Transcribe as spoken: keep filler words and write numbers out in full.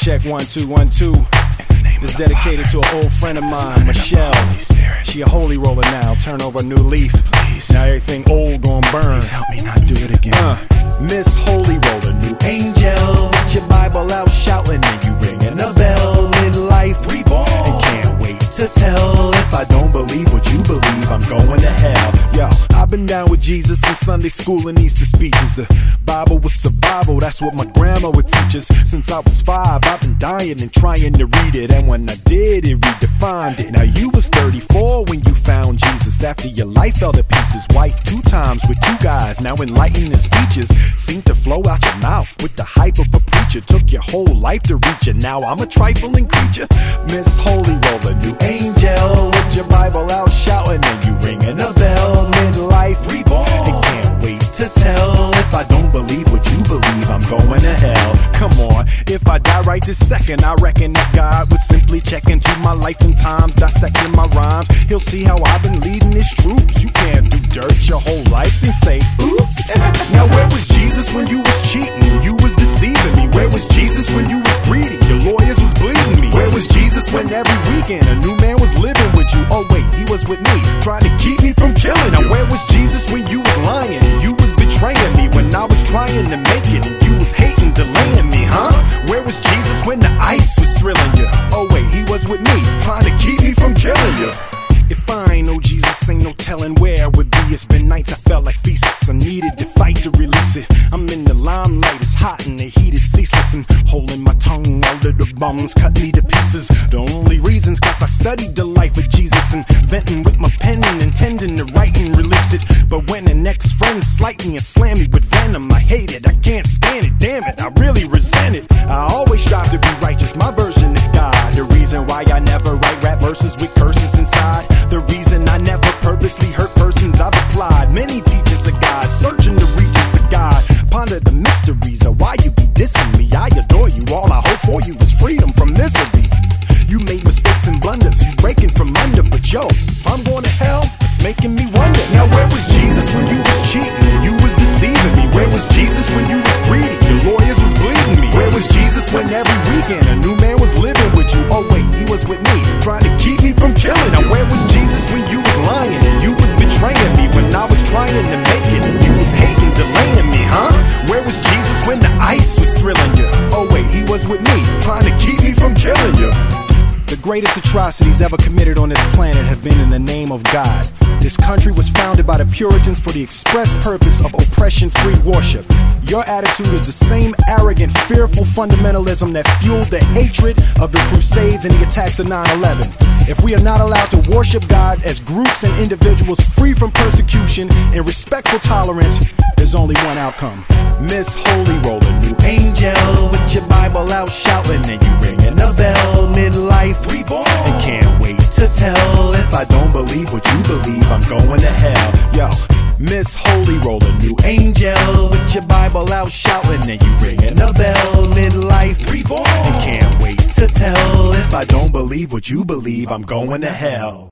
check, one, two, one, two. It's dedicated to an old friend of mine, Michelle. She a holy roller now, turn over a new leaf. Now everything old gon' burn. Help me not do it again. Uh, Miss Holy Roller, new Angel, with your Bible out shouting and you ringing a bell. Midlife reborn, and can't wait to tell. If I don't believe what you believe, I'm going to hell. Yo, I've been down with Jesus in Sunday school and Easter speeches. The Bible was survival, that's what my grandma would teach us. Since I was five, I've been dying and trying to read it. And when I did, it redefined it. Now you was thirty-four when you found Jesus. After your life fell to pieces, wife two times with two guys. Now enlightening speeches seem to flow out your mouth with the hype of a preacher. Took your whole life to reach it, now I'm a trifling creature. Miss Holy Roller, new Angel, with your Bible out shouting and you ringing a bell. Midlife reborn, and can't wait to tell. If I don't believe what you believe, I'm going to hell. Come on, if I die right this second, I reckon that God would simply check into my life and times, dissecting my rhymes. He'll see how I've been leading his troops. You can't do dirt your whole life then say, oops. Now where was Jesus when you was cheating? You was deceiving me. Where was Jesus when you was greedy? Your lawyers was bleeding me. Where was Jesus when every weekend a new man was living with you? Oh wait, he was with me, trying to keep me from killing Now you. where was Jesus when you was lying and you was betraying me? When I was trying to make it and you was hating, delaying me, huh? Where was Jesus when the ice was thrilling you? Oh wait, he was with me, trying to keep me from killing you. If I ain't no Jesus, ain't no telling where I would be. It's been nights I felt like feasts. I needed to fight to release it. I'm in the limelight, it's hot and the heat is ceaseless. And holding my tongue while little bums cut me to pieces. The only reason's cause I studied the life of Jesus and venting with my pen and intending to write and release it. But when the next friend slight me and slam me with venom, I hate it, I can't stand it, damn it, I really resent it. I always strive to be righteous, my version of God. The reason why I never write rap verses with curses inside. The reason I never purposely hurt persons, I've applied many teachers of God, searching the reaches of God. Ponder the mysteries of why you be dissing me. I adore you, all I hope for you is freedom from misery. You made mistakes and blunders, you breaking from under, but yo, if I'm going to hell, it's making me wonder. Now where was Jesus when you was cheating? You was deceiving me. Where was Jesus when you was greedy? Your lawyers was bleeding me. Where was Jesus when every weekend a new man was living with you? Oh wait, he was with me, trying to keep me from killing Now you. where was Jesus when you was lying and you was betraying me? When I was trying to make it and you was hating, delaying me, huh? Where was Jesus when the ice was thrilling you? Oh wait, he was with me, trying to keep me from killing you. The greatest atrocities ever committed on this planet have been in the name of God. This country was founded by the Puritans for the express purpose of oppression-free worship. Your attitude is the same arrogant, fearful fundamentalism that fueled the hatred of the Crusades and the attacks of nine eleven. If we are not allowed to worship God as groups and individuals free from persecution and respectful tolerance, there's only one outcome. Miss Holy Roller, new Angel, with your Bible out shouting and you ringing a bell. Midlife reborn, and can't wait to tell. If I don't believe what you believe, I'm going to hell. Yo, Miss Holy Roller, new Angel, with your Bible out shouting and you ringing a bell. Midlife reborn, and can't wait to tell. If I don't believe what you believe, I'm going to hell.